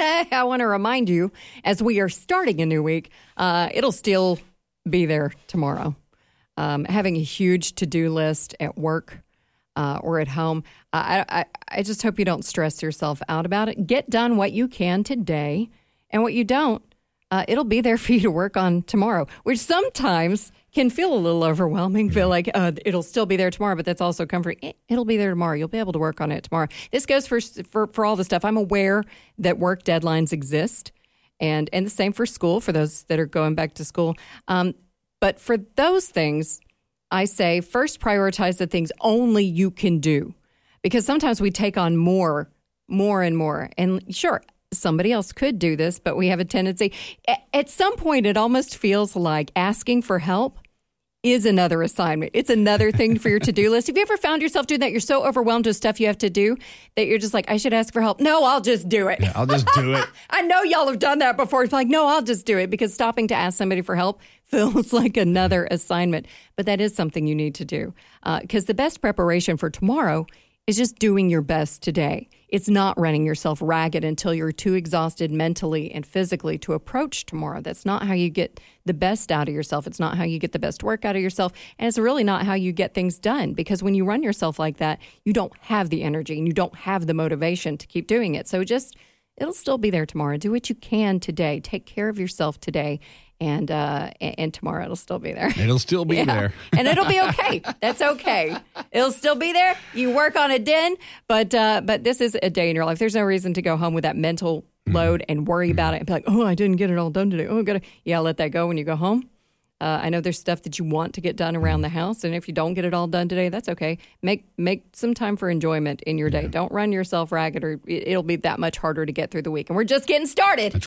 I want to remind you, as we are starting a new week, it'll still be there tomorrow. Having a huge to-do list at work or at home, I just hope you don't stress yourself out about it. Get done what you can today, and what you don't, it'll be there for you to work on tomorrow, which sometimes can feel a little overwhelming, feel like it'll still be there tomorrow, but that's also comforting. It'll be there tomorrow. You'll be able to work on it tomorrow. This goes for all the stuff. I'm aware that work deadlines exist, and the same for school, for those that are going back to school. But for those things, I say first prioritize the things only you can do, because sometimes we take on more and more. And sure, somebody else could do this, but we have a tendency. At some point, it almost feels like asking for help is another assignment. It's another thing for your to-do list. Have you ever found yourself doing that? You're so overwhelmed with stuff you have to do that you're just like, I should ask for help. No, I'll just do it. Yeah, I'll just do it. I know y'all have done that before. It's like, no, I'll just do it, because stopping to ask somebody for help feels like another assignment. But that is something you need to do, because the best preparation for tomorrow is just doing your best today. It's not running yourself ragged until you're too exhausted mentally and physically to approach tomorrow. That's not how you get the best out of yourself. It's not how you get the best work out of yourself. And it's really not how you get things done, because when you run yourself like that, you don't have the energy and you don't have the motivation to keep doing it. So it'll still be there tomorrow. Do what you can today. Take care of yourself today. And tomorrow it'll still be there. It'll still be there. And it'll be okay. That's okay. It'll still be there. You work on it then, but this is a day in your life. There's no reason to go home with that mental load and worry about it and be like, oh, I didn't get it all done today. Oh, let that go when you go home. I know there's stuff that you want to get done around the house, and if you don't get it all done today, that's okay. Make some time for enjoyment in your day. Don't run yourself ragged, or it'll be that much harder to get through the week. And we're just getting started.